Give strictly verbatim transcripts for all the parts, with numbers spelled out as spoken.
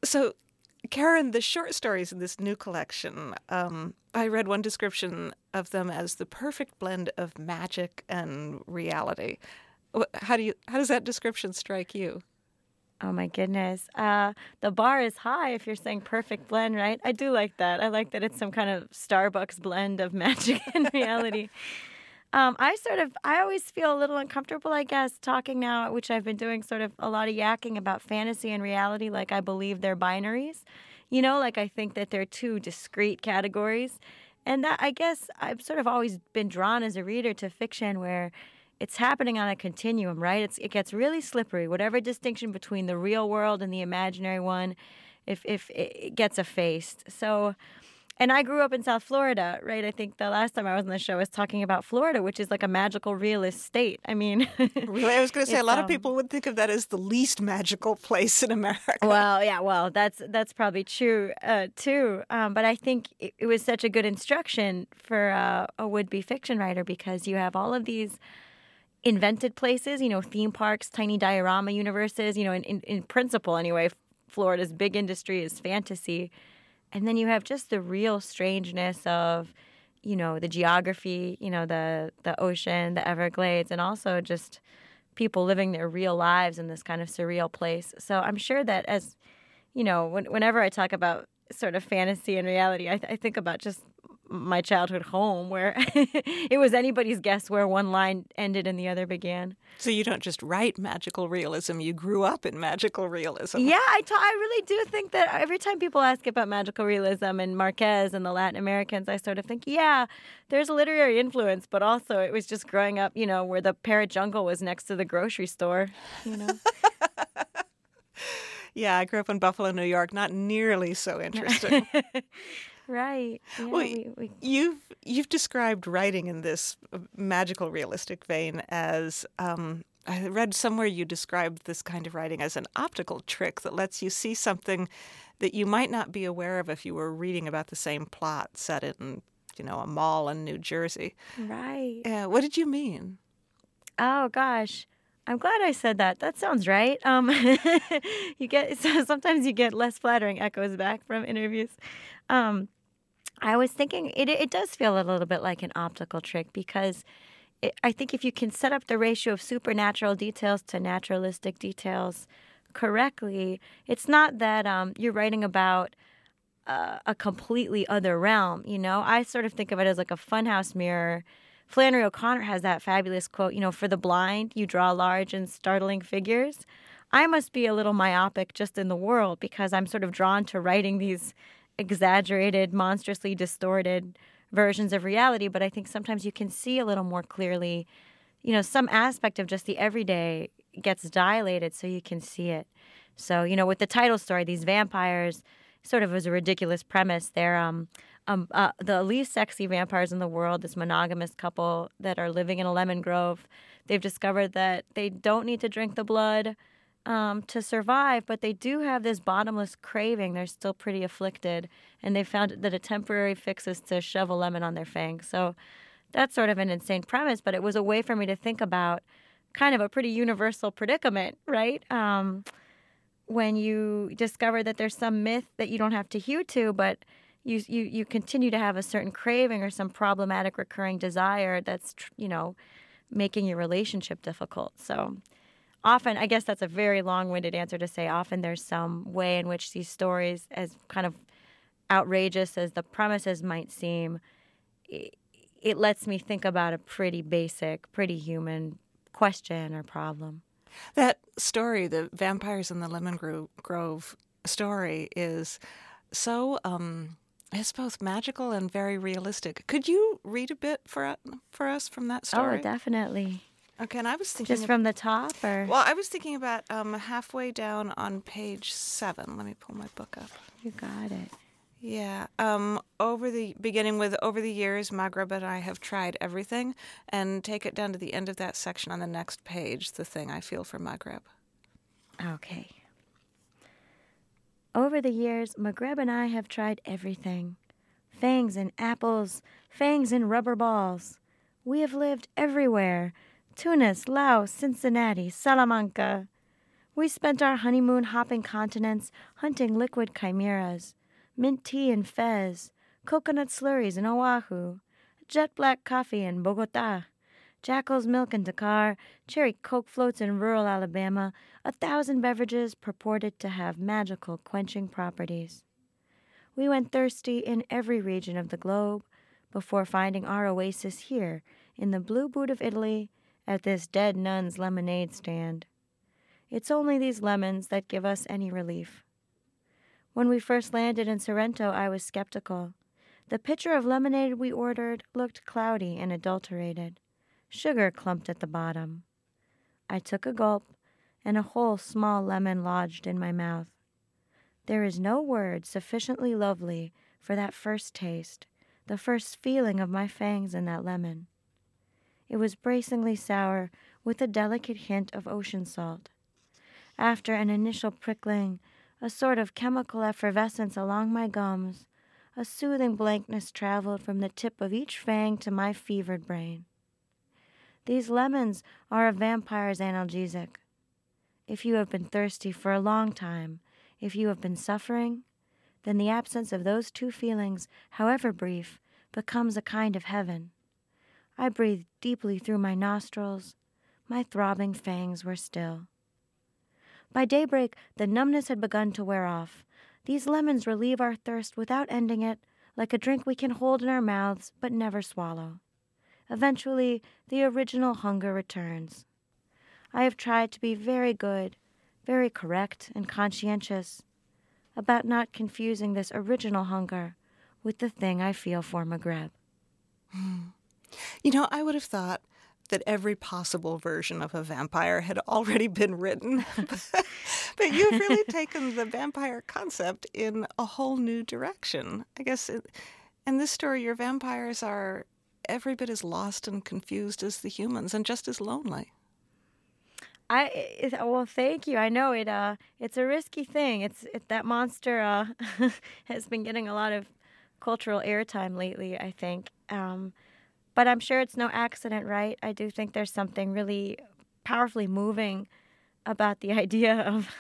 So, Karen, the short stories in this new collection, um, I read one description of them as the perfect blend of magic and reality. Wh- How do you? How does that description strike you? Oh my goodness. Uh, the bar is high if you're saying perfect blend, right? I do like that. I like that it's some kind of Starbucks blend of magic and reality. Um, I sort of, I always feel a little uncomfortable, I guess, talking now, which I've been doing sort of a lot of yakking about fantasy and reality, like I believe they're binaries. You know, like I think that they're two discrete categories. And that, I guess, I've sort of always been drawn as a reader to fiction where it's happening on a continuum, right? It's, it gets really slippery. Whatever distinction between the real world and the imaginary one, if, if it it gets effaced. So, and I grew up in South Florida, right? I think the last time I was on the show I was talking about Florida, which is like a magical realist state. I mean, Really, I was going to say a it's lot of um people would think of that as the least magical place in America. well, yeah, well, that's that's probably true uh, too. Um, but I think it, it was such a good instruction for uh, a would-be fiction writer because you have all of these invented places, you know, theme parks, tiny diorama universes, you know, in, in, in principle anyway, Florida's big industry is fantasy. And then you have just the real strangeness of, you know, the geography, you know, the the ocean, the Everglades, and also just people living their real lives in this kind of surreal place. So I'm sure that as, you know, when, whenever I talk about sort of fantasy and reality, I, th- I think about just my childhood home where it was anybody's guess where one line ended and the other began. So you don't just write magical realism, you grew up in magical realism. Yeah, I, ta- I really do think that every time people ask about magical realism and Marquez and the Latin Americans, I sort of think, yeah, there's a literary influence, but also it was just growing up, you know, where the parrot jungle was next to the grocery store, you know. Yeah, I grew up in Buffalo, New York. Not nearly so interesting. Right. Yeah, Well, we, we you've you've described writing in this uh, magical, realistic vein as um, I read somewhere you described this kind of writing as an optical trick that lets you see something that you might not be aware of if you were reading about the same plot set in, you know, a mall in New Jersey. right. Uh, what did you mean? Oh gosh. I'm glad I said that. That sounds right. Um, you get so sometimes you get less flattering echoes back from interviews. Um, I was thinking it it does feel a little bit like an optical trick because it, I think if you can set up the ratio of supernatural details to naturalistic details correctly, it's not that um, you're writing about uh, a completely other realm. You know, I sort of think of it as like a funhouse mirror. Flannery O'Connor has that fabulous quote, you know, for the blind, you draw large and startling figures. I must be a little myopic just in the world because I'm sort of drawn to writing these exaggerated, monstrously distorted versions of reality. But I think sometimes you can see a little more clearly, you know, some aspect of just the everyday gets dilated so you can see it. So, you know, with the title story, these vampires sort of was a ridiculous premise. They're um, um, uh, the least sexy vampires in the world, this monogamous couple that are living in a lemon grove. They've discovered that they don't need to drink the blood um, to survive, but they do have this bottomless craving. They're still pretty afflicted, and they found that a temporary fix is to shove a lemon on their fangs. So that's sort of an insane premise, but it was a way for me to think about kind of a pretty universal predicament, right? Um, when you discover that there's some myth that you don't have to hew to, but you you you continue to have a certain craving or some problematic recurring desire that's, you know, making your relationship difficult. So often, I guess that's a very long-winded answer to say often there's some way in which these stories, as kind of outrageous as the premises might seem, it, it lets me think about a pretty basic, pretty human question or problem. That story, the Vampires in the Lemon Gro- Grove story, is so, um, it's both magical and very realistic. Could you read a bit for uh, for us from that story? Oh, definitely. Okay, and I was thinking... Just from the top, or? Well, I was thinking about um, halfway down on page seven. Let me pull my book up. You got it. Yeah. Um, over the beginning with over the years, Maghreb and I have tried everything, and take it down to the end of that section on the next page, the thing I feel for Maghreb. Okay. Over the years, Maghreb and I have tried everything. Fangs in apples, fangs in rubber balls. We have lived everywhere. Tunis, Laos, Cincinnati, Salamanca. We spent our honeymoon hopping continents, hunting liquid chimeras, mint tea in Fez, coconut slurries in Oahu, jet black coffee in Bogota, Jackal's milk in Dakar, cherry coke floats in rural Alabama, a thousand beverages purported to have magical quenching properties. We went thirsty in every region of the globe before finding our oasis here in the blue boot of Italy at this dead nun's lemonade stand. It's only these lemons that give us any relief. When we first landed in Sorrento, I was skeptical. The pitcher of lemonade we ordered looked cloudy and adulterated. Sugar clumped at the bottom. I took a gulp, and a whole small lemon lodged in my mouth. There is no word sufficiently lovely for that first taste, the first feeling of my fangs in that lemon. It was bracingly sour with a delicate hint of ocean salt. After an initial prickling, a sort of chemical effervescence along my gums, a soothing blankness traveled from the tip of each fang to my fevered brain. These lemons are a vampire's analgesic. If you have been thirsty for a long time, if you have been suffering, then the absence of those two feelings, however brief, becomes a kind of heaven. I breathed deeply through my nostrils. My throbbing fangs were still. By daybreak, the numbness had begun to wear off. These lemons relieve our thirst without ending it, like a drink we can hold in our mouths but never swallow. Eventually, the original hunger returns. I have tried to be very good, very correct and conscientious about not confusing this original hunger with the thing I feel for Maghreb. You know, I would have thought that every possible version of a vampire had already been written. But you've really taken the vampire concept in a whole new direction. I guess it, in this story, your vampires are every bit as lost and confused as the humans and just as lonely. I it, well, thank you. I know it. Uh, it's a risky thing. It's it, that monster uh, has been getting a lot of cultural airtime lately, I think. Um, But I'm sure it's no accident, right? I do think there's something really powerfully moving about the idea of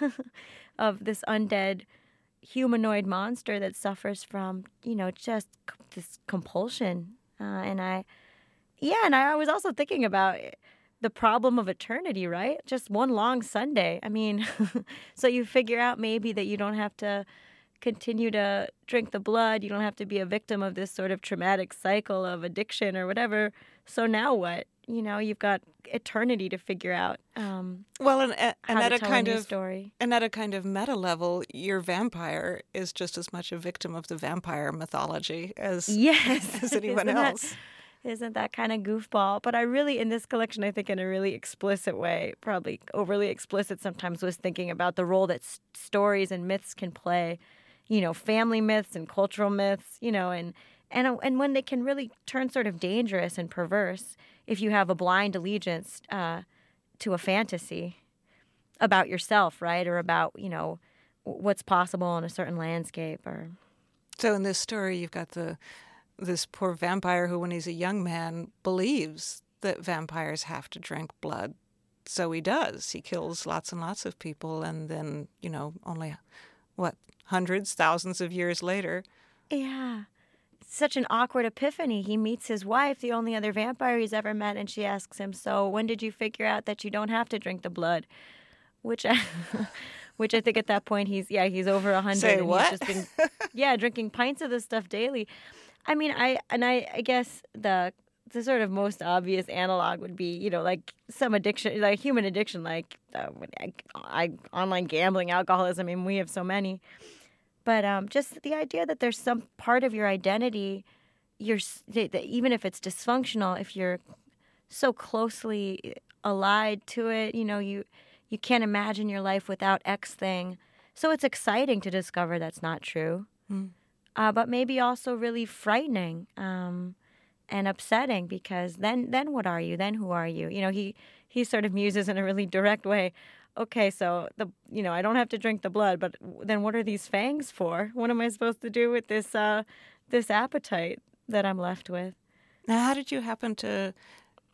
of this undead humanoid monster that suffers from, you know, just c- this compulsion. Uh, and I, yeah, and I was also thinking about the problem of eternity, right? Just one long Sunday. I mean, so you figure out maybe that you don't have to continue to drink the blood. You don't have to be a victim of this sort of traumatic cycle of addiction or whatever. So now what? You know, you've got eternity to figure out. Um, well, and, and how at to a tell kind a new of story. and at a kind of meta level, your vampire is just as much a victim of the vampire mythology as Yes, as anyone isn't that, else. isn't that kind of goofball? But I really, in this collection, I think in a really explicit way, probably overly explicit sometimes, was thinking about the role that s- stories and myths can play. You know, family myths and cultural myths, you know, and, and, and when they can really turn sort of dangerous and perverse if you have a blind allegiance uh, to a fantasy about yourself, right? Or about, you know, what's possible in a certain landscape. Or So in this story, you've got the this poor vampire who, when he's a young man, believes that vampires have to drink blood. So he does. He kills lots and lots of people, and then, you know, only, what, hundreds, thousands of years later. Yeah. Such an awkward epiphany. He meets his wife, the only other vampire he's ever met, and she asks him, so when did you figure out that you don't have to drink the blood? Which I, which I think at that point he's, yeah, he's over a hundred. Say and what? He's just been, yeah, drinking pints of this stuff daily. I mean, I, and I, I guess the, the sort of most obvious analog would be, you know, like some addiction, like human addiction, like uh, I, I, online gambling, alcoholism. I mean, we have so many. But um, just the idea that there's some part of your identity, you're that even if it's dysfunctional, if you're so closely allied to it, you know, you you can't imagine your life without X thing. So it's exciting to discover that's not true, Mm. uh, but maybe also really frightening um, and upsetting, because then then what are you? Then who are you? You know, he he sort of muses in a really direct way. Okay, so the you know I don't have to drink the blood, but then what are these fangs for? What am I supposed to do with this uh, this appetite that I'm left with? Now, how did you happen to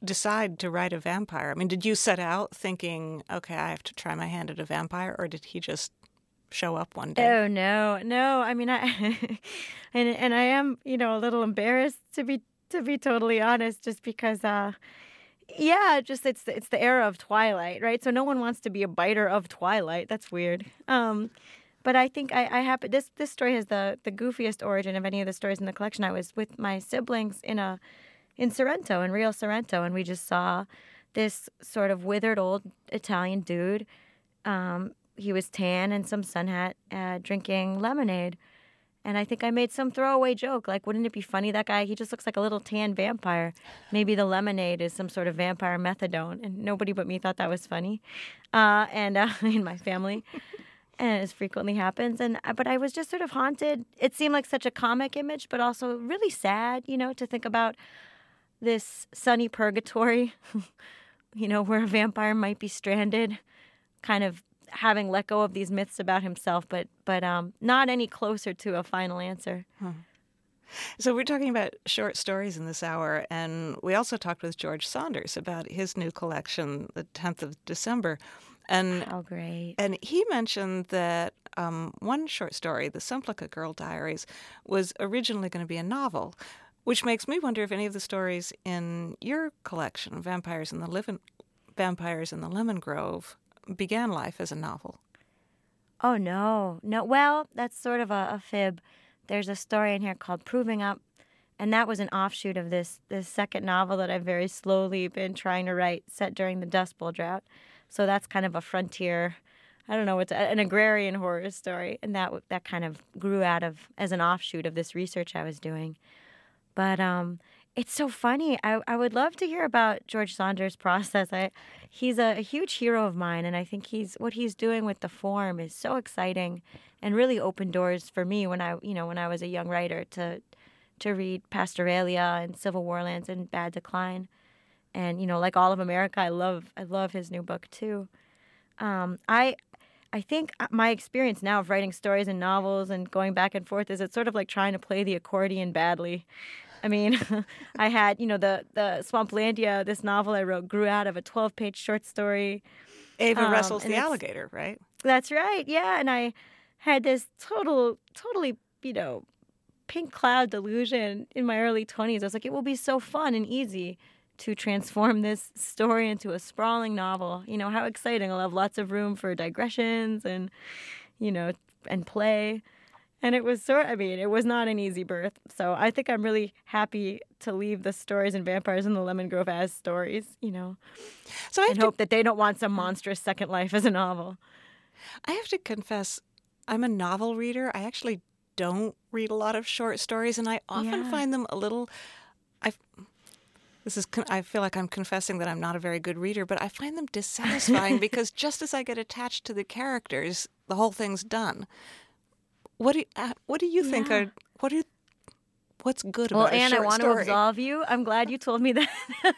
decide to write a vampire? I mean, did you set out thinking, okay, I have to try my hand at a vampire, or did he just show up one day? Oh no, no. I mean, I and and I am, you know, a little embarrassed to be to be totally honest, just because, uh, yeah, just it's the, it's the era of Twilight, right? So no one wants to be a biter of Twilight. That's weird. Um, but I think I, I happen this this story has the the goofiest origin of any of the stories in the collection. I was with my siblings in a in Sorrento, in Rio Sorrento, and we just saw this sort of withered old Italian dude. Um, he was tan and some sun hat, uh, drinking lemonade. And I think I made some throwaway joke, like, wouldn't it be funny, that guy, he just looks like a little tan vampire. Maybe the lemonade is some sort of vampire methadone. And nobody but me thought that was funny. Uh, and uh, in my family. And as frequently happens. And uh, But I was just sort of haunted. It seemed like such a comic image, but also really sad, you know, to think about this sunny purgatory, you know, where a vampire might be stranded, kind of having let go of these myths about himself, but but um, not any closer to a final answer. Hmm. So we're talking about short stories in this hour, and we also talked with George Saunders about his new collection, the tenth of December. And, oh, great. And he mentioned that um, one short story, The Simplica Girl Diaries, was originally going to be a novel, which makes me wonder if any of the stories in your collection, Vampires in the Livin- Vampires in the Lemon Grove, began life as a novel. Oh, no. No. Well, that's sort of a, a fib. There's a story in here called Proving Up, and that was an offshoot of this this second novel that I've very slowly been trying to write, set during the Dust Bowl drought. So that's kind of a frontier, I don't know, it's an agrarian horror story, and that that kind of grew out of, as an offshoot of this research I was doing. But um, it's so funny. I, I would love to hear about George Saunders' process. I, he's a, a huge hero of mine, and I think he's what he's doing with the form is so exciting, and really opened doors for me when I, you know, when I was a young writer to, to read Pastoralia and Civil War Lands and Bad Decline, and you know, like all of America, I love I love his new book too. Um, I. I think my experience now of writing stories and novels and going back and forth is it's sort of like trying to play the accordion badly. I mean, I had, you know, the, the Swamplandia, this novel I wrote, grew out of a twelve-page short story. Ava um, Wrestles the Alligator, right? That's right, yeah. And I had this total, totally, you know, pink cloud delusion in my early twenties. I was like, it will be so fun and easy to transform this story into a sprawling novel. You know, how exciting. I'll have lots of room for digressions and, you know, and play. And it was sort I mean, it was not an easy birth. So I think I'm really happy to leave the stories in Vampires in the Lemon Grove as stories, you know, so I and to, hope that they don't want some monstrous second life as a novel. I have to confess, I'm a novel reader. I actually don't read a lot of short stories, and I often Yeah. find them a little... I This is. I feel like I'm confessing that I'm not a very good reader, but I find them dissatisfying because just as I get attached to the characters, the whole thing's done. What do you, uh, What do you think Yeah. are what do you, What's good Well, about a Anne, I short want story? to absolve you. I'm glad you told me that.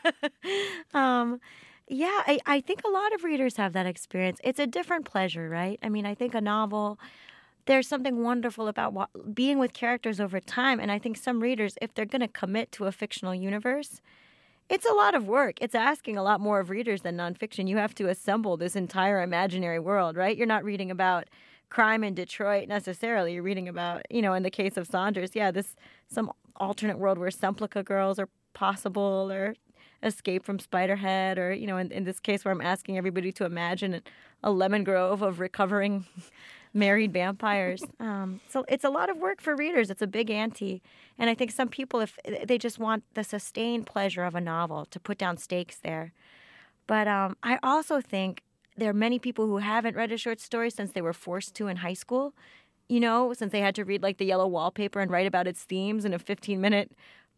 um, yeah, I, I think a lot of readers have that experience. It's a different pleasure, right? I mean, I think a novel, there's something wonderful about wa- being with characters over time. And I think some readers, if they're going to commit to a fictional universe, it's a lot of work. It's asking a lot more of readers than nonfiction. You have to assemble this entire imaginary world, right? You're not reading about crime in Detroit necessarily. You're reading about, you know, in the case of Saunders, yeah, this some alternate world where Simplica girls are possible, or Escape from Spiderhead, or, you know, in, in this case where I'm asking everybody to imagine a lemon grove of recovering married vampires. Um, so it's a lot of work for readers. It's a big ante. And I think some people, if they just want the sustained pleasure of a novel, to put down stakes there. But um, I also think there are many people who haven't read a short story since they were forced to in high school, you know, since they had to read like The Yellow Wallpaper and write about its themes in a fifteen-minute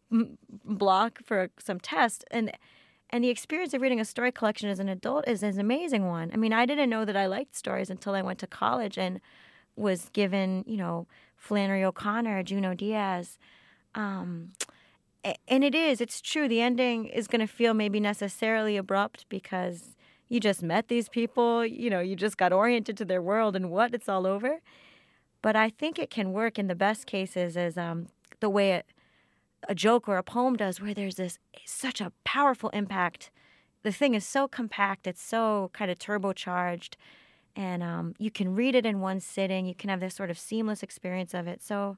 block for some test. And and the experience of reading a story collection as an adult is, is an amazing one. I mean, I didn't know that I liked stories until I went to college and was given, you know, Flannery O'Connor, Junot Diaz. Um, and it is, it's true. The ending is going to feel maybe necessarily abrupt because you just met these people, you know, you just got oriented to their world and what, it's all over. But I think it can work in the best cases as um, the way it, a joke or a poem does, where there's this such a powerful impact. The thing is so compact, it's so kind of turbocharged, and um, you can read it in one sitting. You can have this sort of seamless experience of it. So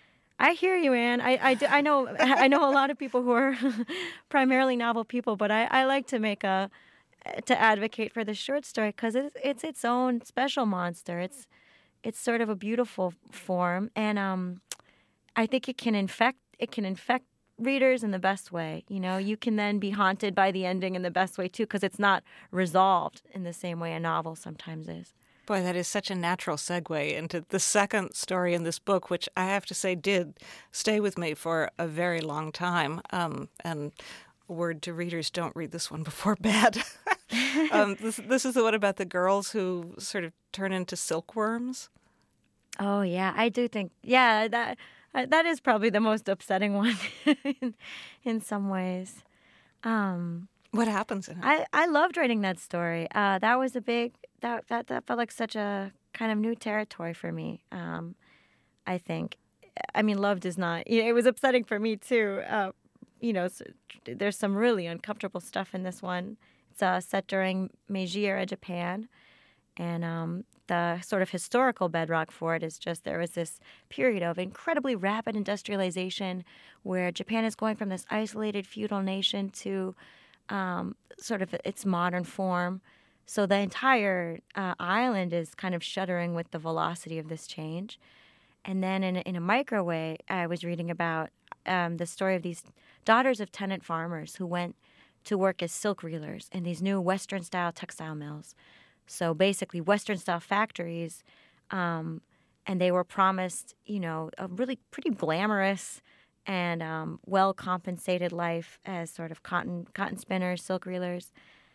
I hear you, Anne. I, I, do- I know I know a lot of people who are primarily novel people, but I, I like to make a to advocate for the short story because it's it's its own special monster. It's it's sort of a beautiful form, and um, I think it can infect it can infect readers in the best way. You know, you can then be haunted by the ending in the best way too, because it's not resolved in the same way a novel sometimes is. Boy, that is such a natural segue into the second story in this book, which I have to say did stay with me for a very long time. Um, and word to readers, don't read this one before bed. um, this, this is the one about the girls who sort of turn into silkworms. Oh yeah, I do think yeah that uh, that is probably the most upsetting one in, in some ways. Um, What happens in it? I, I loved writing that story. Uh, that was a big that, that that felt like such a kind of new territory for me. Um, I think. I mean, loved is not. You know, it was upsetting for me too. Uh, you know, so there's some really uncomfortable stuff in this one. It's uh, set during Meiji era Japan, and um, the sort of historical bedrock for it is just there was this period of incredibly rapid industrialization where Japan is going from this isolated feudal nation to um, sort of its modern form. So the entire uh, island is kind of shuddering with the velocity of this change. And then in a, in a micro way, I was reading about um, the story of these daughters of tenant farmers who went to work as silk reelers in these new Western-style textile mills. So basically Western-style factories, um, and they were promised, you know, a really pretty glamorous and um, well-compensated life as sort of cotton cotton spinners, silk reelers.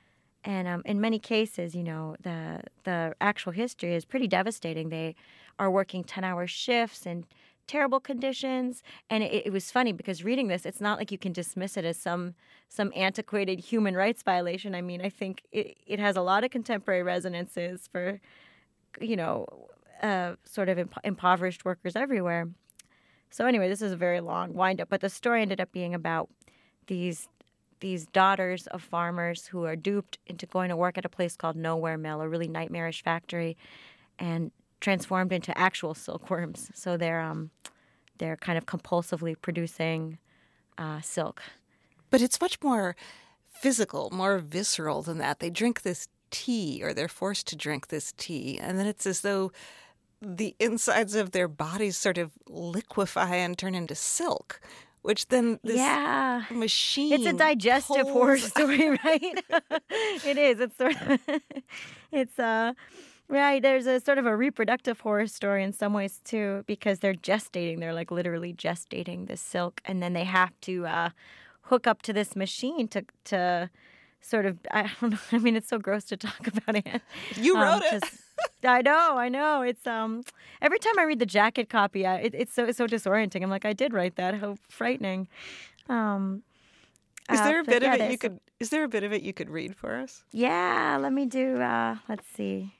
And um, in many cases, you know, the the actual history is pretty devastating. They are working ten-hour shifts in terrible conditions. And it, it was funny because reading this, it's not like you can dismiss it as some some antiquated human rights violation. I mean, I think it, it has a lot of contemporary resonances for, you know, uh, sort of imp- impoverished workers everywhere. So anyway, this is a very long wind-up. But the story ended up being about these these daughters of farmers who are duped into going to work at a place called Nowhere Mill, a really nightmarish factory, and transformed into actual silkworms. So they're um, they're kind of compulsively producing uh, silk. But it's much more physical, more visceral than that. They drink this tea, or they're forced to drink this tea, and then it's as though the insides of their bodies sort of liquefy and turn into silk, which then this yeah. machine It's a digestive pulls... horror story, right? It is. It's sort of, it's uh, right. There's a sort of a reproductive horror story in some ways too, because they're gestating. They're like literally gestating this silk, and then they have to uh, hook up to this machine to to sort of. I don't know. I mean, it's so gross to talk about it. You wrote um, it. I know, I know. It's um. Every time I read the jacket copy, I, it, it's so it's so disorienting. I'm like, I did write that. How frightening. Um, is there uh, a bit yeah, of it you could? Is there a bit of it you could read for us? Yeah, let me do. Uh, let's see.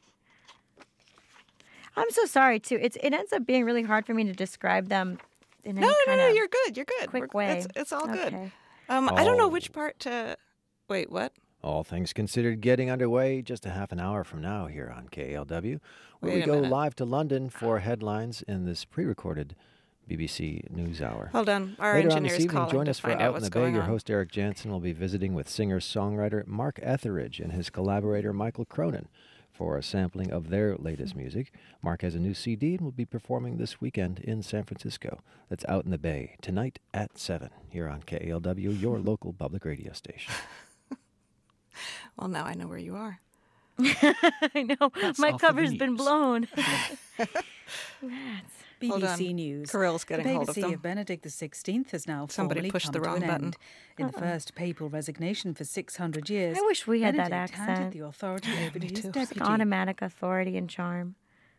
I'm so sorry too. It's it ends up being really hard for me to describe them in any No, no, kind no. of You're good. You're good. quick We're- way. It's, it's all good. Okay. Um, I don't know Oh. which part to. Wait, what? All things considered, getting underway just a half an hour from now here on K L W, where Wait we a go minute. live to London for headlines in this pre-recorded B B C News Hour. Hold on. Our Later on engineer this is evening, calling join to us for find out Out in what's the Bay. going Your on. host, Eric Jansen, will be visiting with singer-songwriter Mark Etheridge and his collaborator Michael Cronin for a sampling of their latest music. Mark has a new C D and will be performing this weekend in San Francisco. That's Out in the Bay, tonight at seven, here on K L W, your local public radio station. Well, now I know where you are. I know. That's My all for the cover's been news. blown. Rats. Hold B B C on. News. Kirill's getting the hold of papacy them. of Benedict the sixteenth has now Somebody formally pushed come the to wrong an button. end. In the first papal resignation for six hundred years, I wish we had that Benedict handed accent. the authority over to Me his too. deputy. Automatic authority and charm.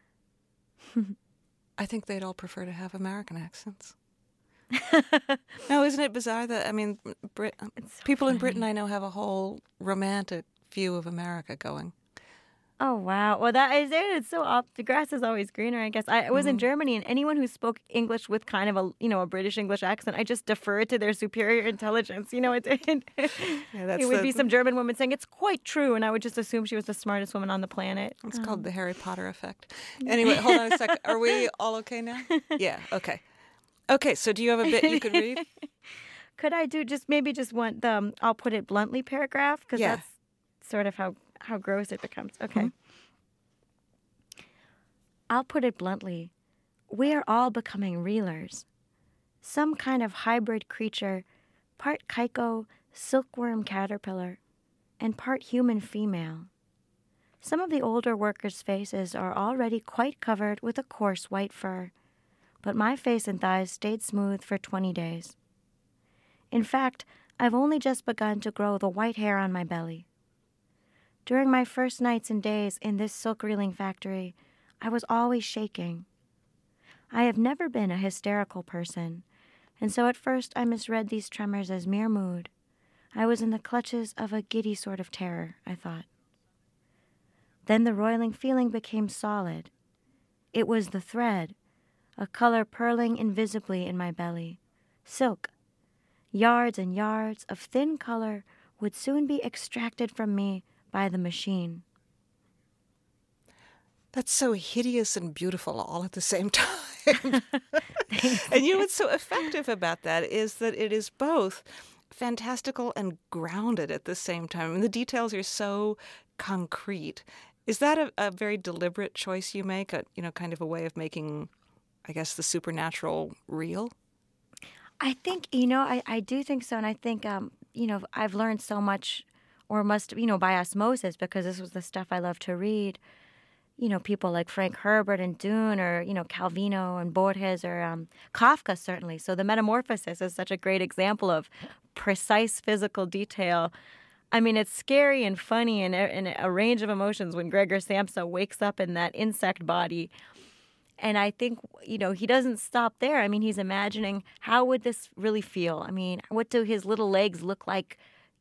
I think they'd all prefer to have American accents. No, isn't it bizarre that, I mean, Brit- It's so people in funny. Britain I know have a whole romantic view of America going. Oh, wow. Well, that is it. It's so off. The grass is always greener, I guess. I was in Germany, and anyone who spoke English with kind of a, you know, a British English accent, I just deferred to their superior intelligence. You know, it, it, Yeah, that's it would the- be some German woman saying, it's quite true, and I would just assume she was the smartest woman on the planet. It's called the Harry Potter effect. Anyway, hold on a second. Are we all okay now? Yeah, okay. Okay, so do you have a bit you could read? Could I do just maybe just one, the, um, I'll put it bluntly paragraph? Because Yeah. that's sort of how, how gross it becomes. Okay. I'll put it bluntly. We are all becoming reelers. Some kind of hybrid creature, part kaiko, silkworm caterpillar, and part human female. Some of the older workers' faces are already quite covered with a coarse white fur, but my face and thighs stayed smooth for twenty days. In fact, I've only just begun to grow the white hair on my belly. During my first nights and days in this silk reeling factory, I was always shaking. I have never been a hysterical person, and so at first I misread these tremors as mere mood. I was in the clutches of a giddy sort of terror, I thought. Then the roiling feeling became solid. It was the thread, a color purling invisibly in my belly. Silk. Yards and yards of thin color would soon be extracted from me by the machine. That's so hideous and beautiful all at the same time. And you know what's so effective about that is that it is both fantastical and grounded at the same time. And the details are so concrete. Is that a, a very deliberate choice you make, a, you know, kind of a way of making, I guess, the supernatural real? I think, you know, I, I do think so. And I think, um, you know, I've learned so much, or must, you know, by osmosis, because this was the stuff I love to read. You know, people like Frank Herbert and Dune, or, you know, Calvino and Borges, or um, Kafka, certainly. So the Metamorphosis is such a great example of precise physical detail. I mean, it's scary and funny and, and a range of emotions when Gregor Samsa wakes up in that insect body. And I think, you know, he doesn't stop there. I mean, he's imagining, how would this really feel? I mean, what do his little legs look like,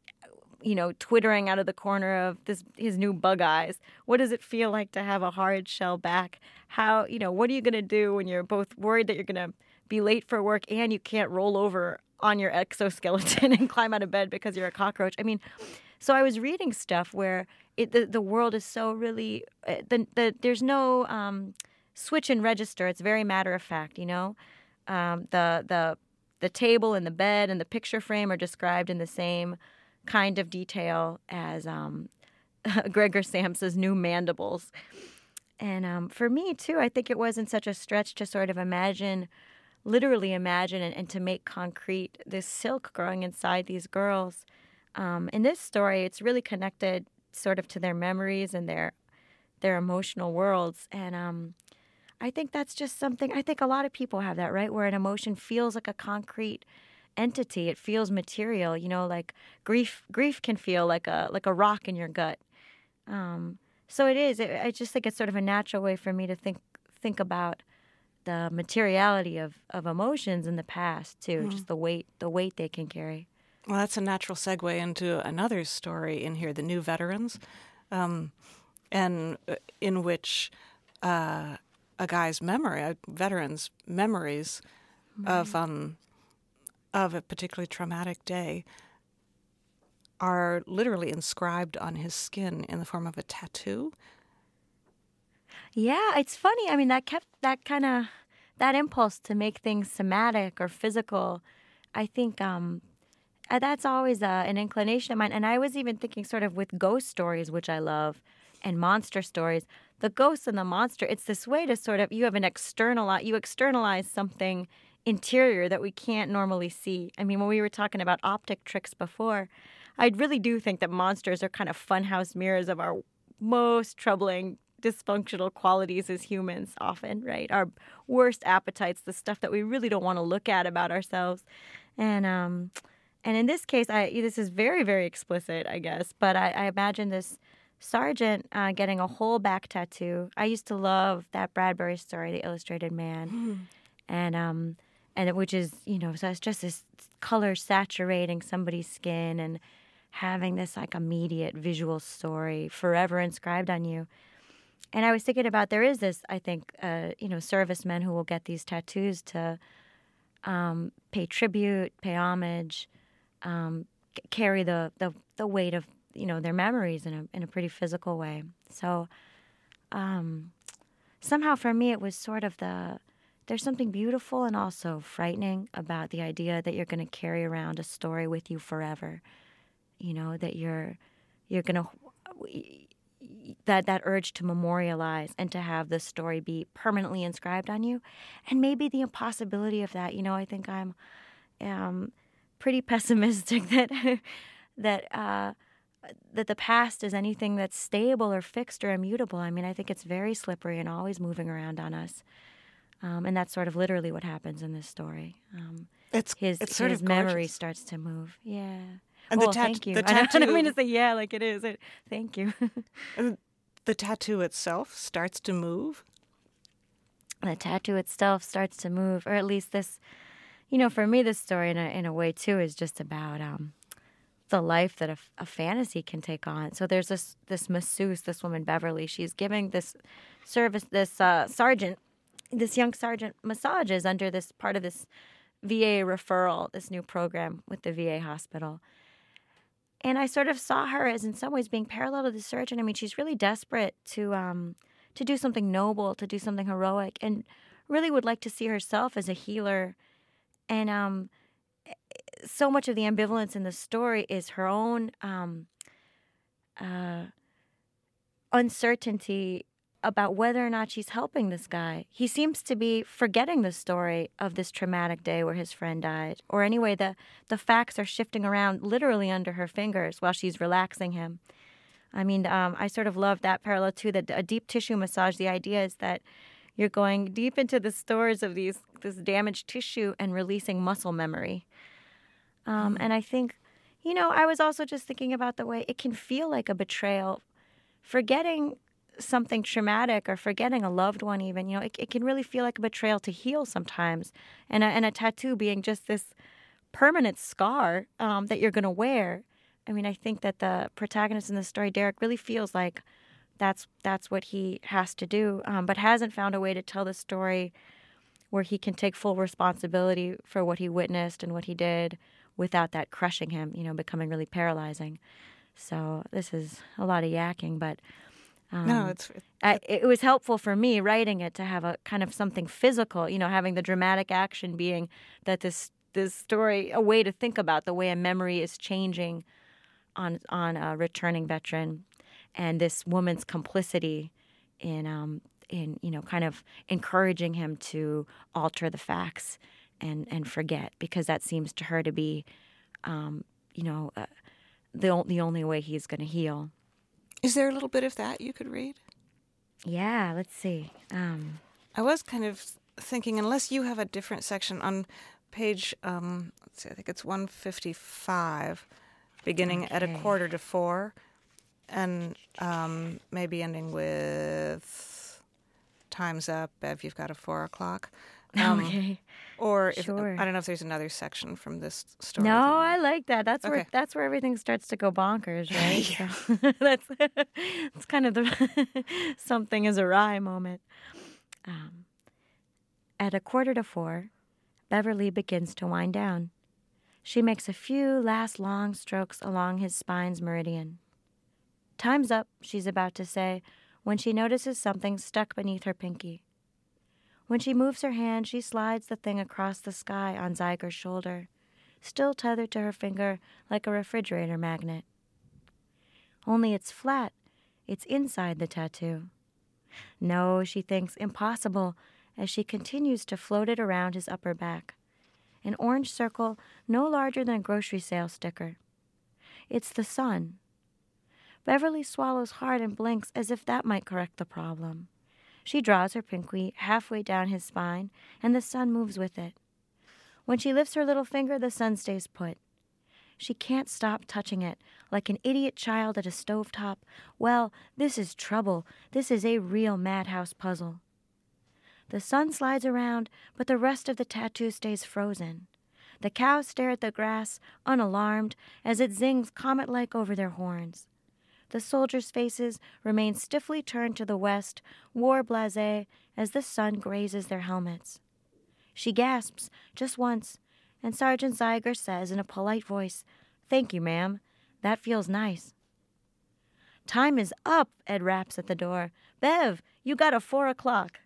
you know, twittering out of the corner of this his new bug eyes? What does it feel like to have a hard shell back? How, you know, what are you going to do when you're both worried that you're going to be late for work and you can't roll over on your exoskeleton and climb out of bed because you're a cockroach? I mean, so I was reading stuff where it, the, the world is so really, uh, the, the, there's no um, switch and register. It's very matter of fact, you know? Um, the, the, the table and the bed and the picture frame are described in the same kind of detail as um, Gregor Samsa's new mandibles. And um, for me, too, I think it wasn't such a stretch to sort of imagine, literally imagine, and, and to make concrete this silk growing inside these girls. Um, in this story, it's really connected sort of to their memories and their their emotional worlds. And um, I think that's just something, I think a lot of people have that, right? Where an emotion feels like a concrete entity. It feels material, you know, like grief grief can feel like a like a rock in your gut. Um, so it is. It, I just think it's sort of a natural way for me to think think about the materiality of, of emotions in the past too, mm. just the weight the weight they can carry. Well, that's a natural segue into another story in here, The New Veterans, um, and in which uh, a guy's memory, a veteran's memories mm-hmm. of um, of a particularly traumatic day are literally inscribed on his skin in the form of a tattoo. Yeah, it's funny. I mean, that kept that kind of that impulse to make things somatic or physical. I think um, that's always uh, an inclination of mine. And I was even thinking sort of with ghost stories, which I love, and monster stories. The ghost and the monster, it's this way to sort of, you have an external, you externalize something interior that we can't normally see. I mean, when we were talking about optic tricks before, I really do think that monsters are kind of funhouse mirrors of our most troubling, dysfunctional qualities as humans often, right? Our worst appetites, the stuff that we really don't want to look at about ourselves. And um, and in this case, I this is very, very explicit, I guess, but I, I imagine this sergeant uh, getting a whole back tattoo. I used to love that Bradbury story, The Illustrated Man, mm. and um, and it, which is, you know, so it's just this color saturating somebody's skin, and having this like immediate visual story forever inscribed on you. And I was thinking about, there is this, I think, uh, you know, servicemen who will get these tattoos to um, pay tribute, pay homage, um, c- carry the, the, the weight of, you know, their memories in a in a pretty physical way. So um, somehow for me it was sort of the, there's something beautiful and also frightening about the idea that you're going to carry around a story with you forever. You know, that you're you're going to, that that urge to memorialize and to have the story be permanently inscribed on you, and maybe the impossibility of that. You know, I think I'm um, pretty pessimistic that that uh, that the past is anything that's stable or fixed or immutable. I mean, I think it's very slippery and always moving around on us, um, and that's sort of literally what happens in this story. Um, It's his it's sort his of memory gorgeous. starts to move. Yeah. And Well, the, tat- thank you. the I don't- I don't mean to tattoo, say yeah like it is. It, thank you. and the tattoo itself starts to move. The tattoo itself starts to move, or at least this, you know, for me, this story in a in a way too is just about um, the life that a, a fantasy can take on. So there's this this masseuse, this woman Beverly. She's giving this service, this uh, sergeant, this young sergeant massages under this part of this V A referral, this new program with the V A hospital. And I sort of saw her as in some ways being parallel to the surgeon. I mean, she's really desperate to um, to do something noble, to do something heroic, and really would like to see herself as a healer. And um, so much of the ambivalence in the story is her own um, uh, uncertainty about whether or not she's helping this guy. He seems to be forgetting the story of this traumatic day where his friend died. Or anyway, the, the facts are shifting around literally under her fingers while she's relaxing him. I mean, um, I sort of love that parallel too, that a deep tissue massage, the idea is that you're going deep into the stores of these this damaged tissue and releasing muscle memory. Um, and I think, you know, I was also just thinking about the way it can feel like a betrayal. Forgetting something traumatic or forgetting a loved one even, you know, it, it can really feel like a betrayal to heal sometimes. And a, and a tattoo being just this permanent scar um, that you're going to wear. I mean, I think that the protagonist in the story, Derek, really feels like that's that's what he has to do, um, but hasn't found a way to tell the story where he can take full responsibility for what he witnessed and what he did without that crushing him, you know, becoming really paralyzing. So this is a lot of yakking, but Um, No, it's I, it was helpful for me writing it to have a kind of something physical, you know, having the dramatic action being that this this story, a way to think about the way a memory is changing on on a returning veteran, and this woman's complicity in um in you know kind of encouraging him to alter the facts and and forget, because that seems to her to be um you know uh, the o- the only way he's going to heal. Is there a little bit of that you could read? Yeah, let's see. Um, I was kind of thinking, unless you have a different section on page, um, let's see, I think it's one fifty-five, beginning at a Okay. quarter to four, and um, maybe ending with time's up, Bev, you've got a four o'clock. Um, okay. Or if, Sure. I don't know if there's another section from this story. No, that- I like that. That's where Okay. that's where everything starts to go bonkers, right? So that's that's kind of the something is awry moment. Um, at a quarter to four, Beverly begins to wind down. She makes a few last long strokes along his spine's meridian. Time's up, she's about to say, when she notices something stuck beneath her pinky. When she moves her hand, she slides the thing across the sky on Zyger's shoulder, still tethered to her finger like a refrigerator magnet. Only it's flat. It's inside the tattoo. No, she thinks, impossible, as she continues to float it around his upper back. An orange circle no larger than a grocery sale sticker. It's the sun. Beverly swallows hard and blinks as if that might correct the problem. She draws her pinky halfway down his spine, and the sun moves with it. When she lifts her little finger, the sun stays put. She can't stop touching it, like an idiot child at a stovetop. Well, this is trouble. This is a real madhouse puzzle. The sun slides around, but the rest of the tattoo stays frozen. The cows stare at the grass, unalarmed, as it zings comet-like over their horns. The soldiers' faces remain stiffly turned to the west, war-blasé, as the sun grazes their helmets. She gasps, just once, and Sergeant Zeiger says in a polite voice, "Thank you, ma'am. That feels nice." "Time is up," Ed raps at the door. "Bev, you got a four o'clock."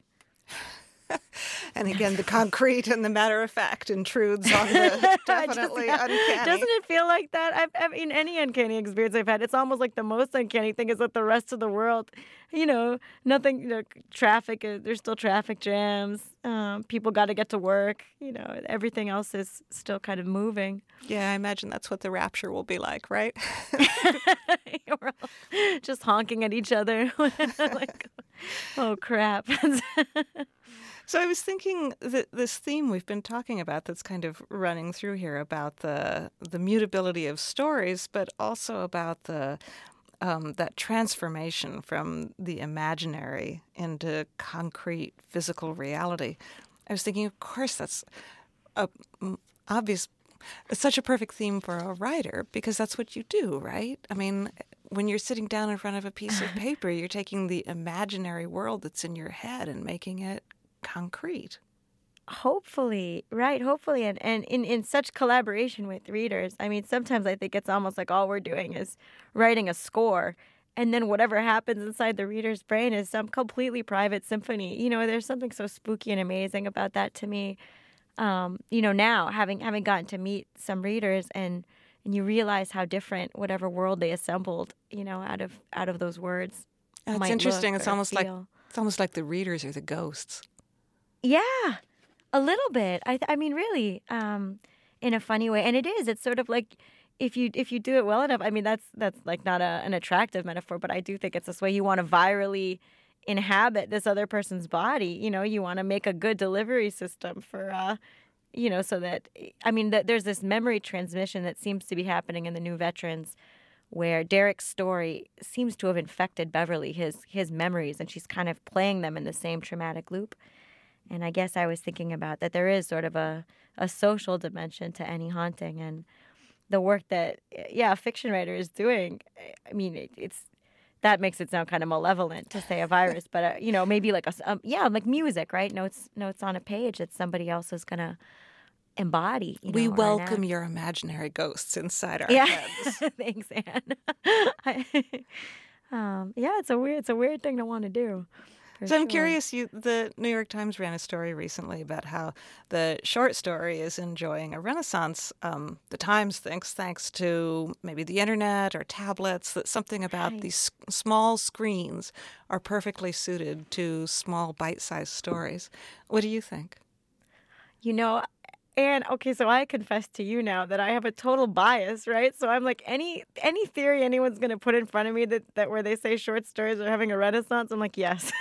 And again, the concrete and the matter-of-fact intrudes on the definitely Just- uncanny. Doesn't it feel like that? I've, I've in any uncanny experience I've had, it's almost like the most uncanny thing is that the rest of the world, you know, nothing, you know, traffic, uh, there's still traffic jams. Um, people got to get to work. You know, everything else is still kind of moving. Yeah, I imagine that's what the rapture will be like, right? We're all just honking at each other. Like, oh, crap. So I was thinking that this theme we've been talking about that's kind of running through here about the the mutability of stories, but also about the um, that transformation from the imaginary into concrete physical reality. I was thinking, of course, that's a mm, obvious. It's such a perfect theme for a writer because that's what you do, right? I mean, when you're sitting down in front of a piece of paper, you're taking the imaginary world that's in your head and making it concrete. Hopefully, right, hopefully, and, and in, in such collaboration with readers. I mean, sometimes I think it's almost like all we're doing is writing a score, and then whatever happens inside the reader's brain is some completely private symphony. You know, there's something so spooky and amazing about that to me. Um, you know, now, having having gotten to meet some readers, and, and you realize how different whatever world they assembled, you know, out of out of those words. It's might interesting. look It's or almost like feel. it's almost like the readers are the ghosts. Yeah, a little bit. I th- I mean, really, um, in a funny way. And it is. It's sort of like if you if you do it well enough. I mean, that's that's like not a, an attractive metaphor, but I do think it's this way. You want to virally inhabit this other person's body. You know, you want to make a good delivery system for, uh, you know, so that I mean, th- there's this memory transmission that seems to be happening in the New Veterans, where Derek's story seems to have infected Beverly, his his memories, and she's kind of playing them in the same traumatic loop. And I guess I was thinking about that there is sort of a, a social dimension to any haunting, and the work that, yeah, a fiction writer is doing. I mean, it, it's that makes it sound kind of malevolent to say a virus, but, uh, you know, maybe like, a, um, yeah, like music, right? Notes notes on a page that somebody else is going to embody. You We know, or welcome enact. your imaginary ghosts inside our Yeah. heads. Thanks, Anne. I, um, yeah, it's a weird, it's a weird thing to want to do. for So I'm sure. curious, you, the New York Times ran a story recently about how the short story is enjoying a renaissance. Um, the Times thinks thanks to maybe the internet or tablets, that something about Right. these s- small screens are perfectly suited to small bite-sized stories. What do you think? You know, and okay, so I confess to you now that I have a total bias, right? So I'm like, any any theory anyone's gonna put in front of me that, that where they say short stories are having a renaissance, I'm like, yes,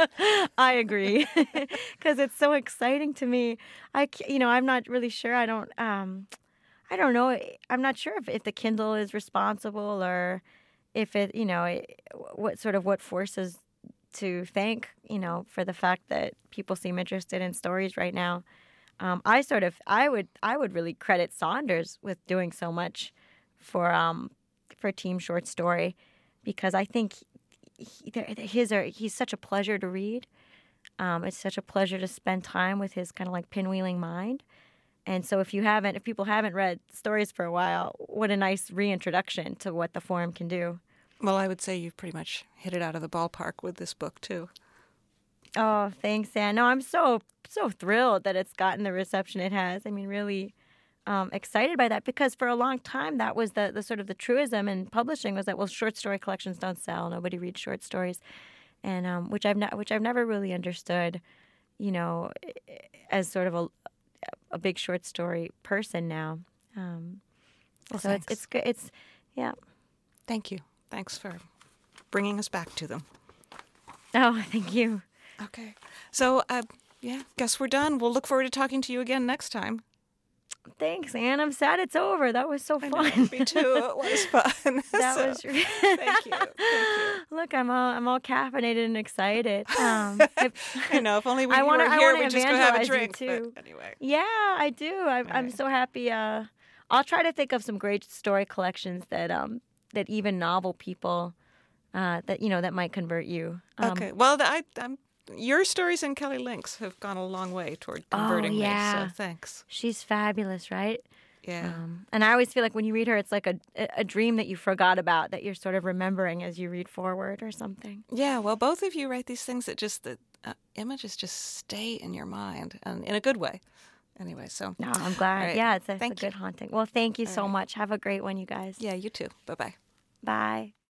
I agree, because it's so exciting to me. I, c- you know, I'm not really sure. I don't, um, I don't know. I'm not sure if, if the Kindle is responsible or if it, you know, it, what sort of what forces to thank, you know, for the fact that people seem interested in stories right now. Um, I sort of, I would, I would really credit Saunders with doing so much for, um, for Team Short Story, because I think he, his are, he's such a pleasure to read. Um, it's such a pleasure to spend time with his kind of like pinwheeling mind. And so, if you haven't, if people haven't read stories for a while, what a nice reintroduction to what the forum can do. Well, I would say you've pretty much hit it out of the ballpark with this book, too. Oh, thanks, Anne. No, I'm so so thrilled that it's gotten the reception it has. I mean, really um, excited by that, because for a long time that was the, the sort of the truism in publishing was that, well, short story collections don't sell. Nobody reads short stories, and um, which I've ne- which I've never really understood. You know, as sort of a a big short story person now. Um, Well, so it's thanks. it's good. It's yeah. Thank you. Thanks for bringing us back to them. Oh, thank you. Okay. So, uh, yeah, guess we're done. We'll look forward to talking to you again next time. Thanks, Anne. I'm sad it's over. That was so I fun. know, me too. It was fun. That So, was. thank you. Thank you. Look, I'm all I'm all caffeinated and excited. Um, if- I know. If only we I wanna- were I here, wanna we'd just go have a evangelize you, drink. too. But anyway. yeah, I do. I'm, I'm right. so happy. Uh, I'll try to think of some great story collections that um that even novel people uh, that you know that might convert you. Um, Okay. Well, the, I, I'm, your stories and Kelly Link's have gone a long way toward converting yeah. me. So thanks. She's fabulous, right? Yeah. Um, and I always feel like when you read her, it's like a a dream that you forgot about that you're sort of remembering as you read forward or something. Yeah. Well, both of you write these things that just the uh, images just stay in your mind and in a good way. Anyway, so No, I'm glad. All right. Yeah, it's a, it's a Thank you. good haunting. Well, thank you All so right. much. Have a great one, you guys. yeah, you too. Bye bye. Bye.